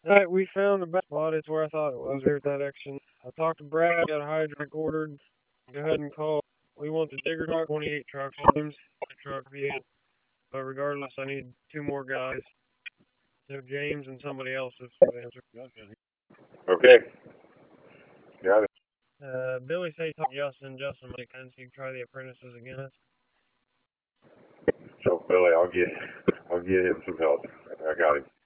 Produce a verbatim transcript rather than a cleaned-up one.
Alright, we found the best spot. It's where I thought it was. Here at that action. I talked to Brad, got a hydrant ordered. Go ahead and call. We want the digger truck, twenty-eight trucks. Names the truck vehicle. But regardless, I need two more guys. So James and somebody else is the answer. Okay. Got it. Uh, Billy said he talked to Justin. Justin might can so you can try the apprentices again. So Billy, I'll get, I'll get him some help. I got him.